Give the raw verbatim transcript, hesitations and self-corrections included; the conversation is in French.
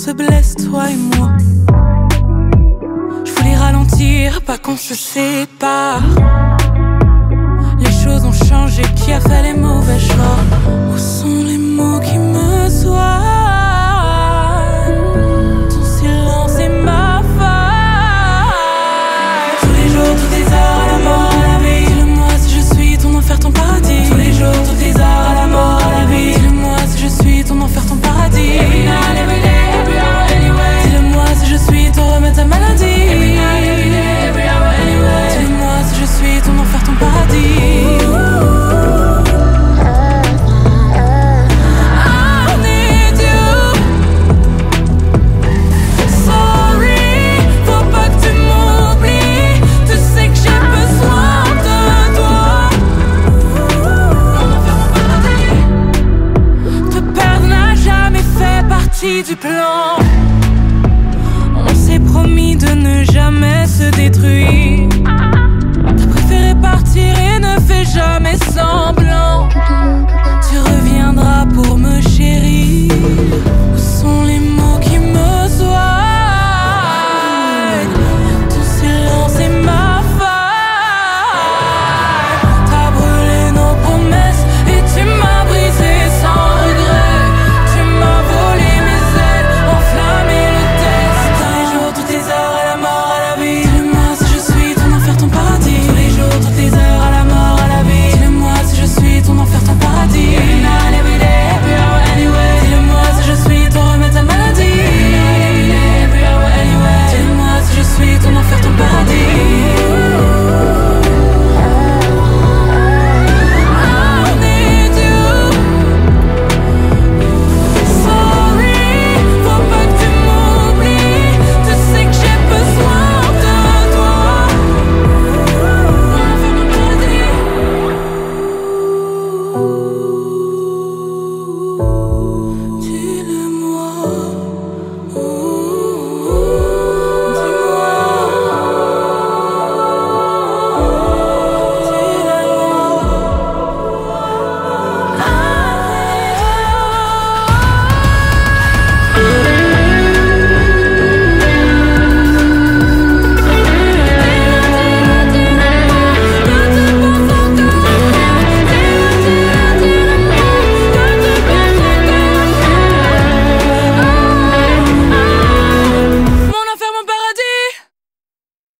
se blesse, toi et moi. Je voulais ralentir, pas qu'on se sépare. Les choses ont changé, qui a fait les mauvais choix? Où sont les mots qui me soignent? Ton silence est ma faille. Tous les jours, toutes les heures, à la mort, à la vie. Dis-le-moi si je suis ton enfer, ton paradis. Tous les jours, toutes les heures, à la mort, à la vie. Dis-le-moi si je suis ton enfer, ton paradis. Every night, every day, every hour, anyway. Dis-le-moi si je suis ton remède, ta maladie. Every night, every day, every hour, anyway. Dis-le-moi si je suis ton enfer, ton paradis. Du plan.